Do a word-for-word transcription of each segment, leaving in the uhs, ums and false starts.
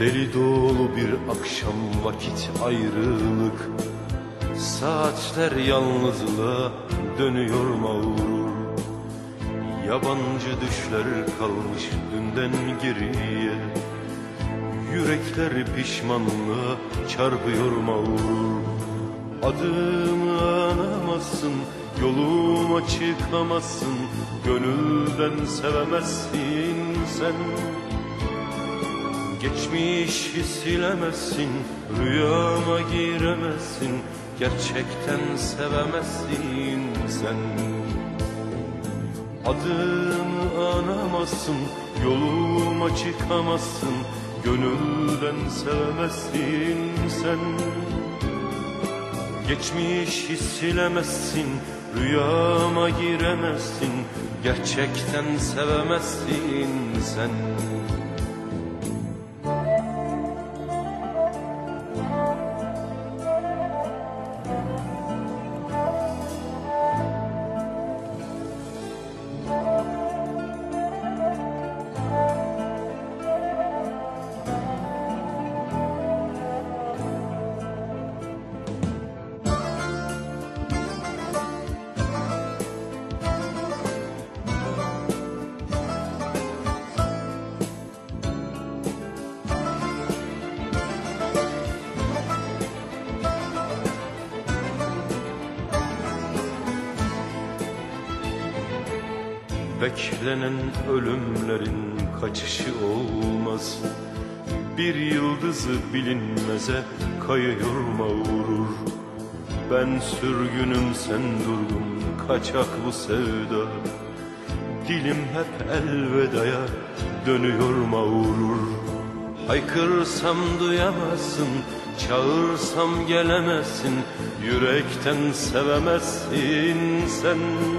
Deli dolu bir akşam, vakit ayrılık, saatler yalnızlığa dönüyor mağrur. Yabancı düşler kalmış dünden geriye, yürekler pişmanlığa çarpıyor mağrur. Adımı anamazsın, yoluma çıkamazsın, gönülden sevemezsin sen. Geçmişi silemezsin, rüyama giremezsin, gerçekten sevemezsin sen. Adımı anamazsın, yoluma çıkamazsın, gönülden sevemezsin sen. Geçmişi silemezsin, rüyama giremezsin, gerçekten sevemezsin sen. Beklenen ölümlerin kaçışı olmaz, bir yıldızı bilinmeze kayıyor mağrur. Ben sürgünüm, sen durgun, kaçak bu sevda, dilim hep elvedaya dönüyor mağrur. Haykırsam duyamazsın, çağırsam gelemezsin, yürekten sevemezsin sen.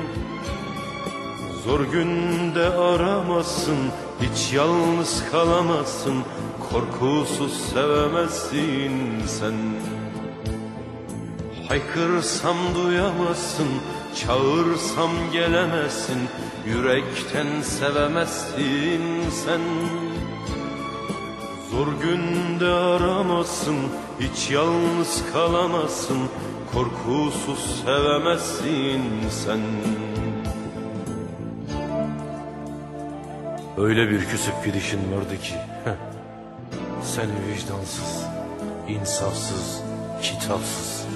Zor günde aramazsın, hiç yalnız kalamazsın, korkusuz sevemezsin sen. Haykırsam duyamazsın, çağırsam gelemezsin, yürekten sevemezsin sen. Zor günde aramazsın, hiç yalnız kalamazsın, korkusuz sevemezsin sen. Öyle bir küsüp gidişin vardı ki, seni vicdansız, insafsız, kitapsız,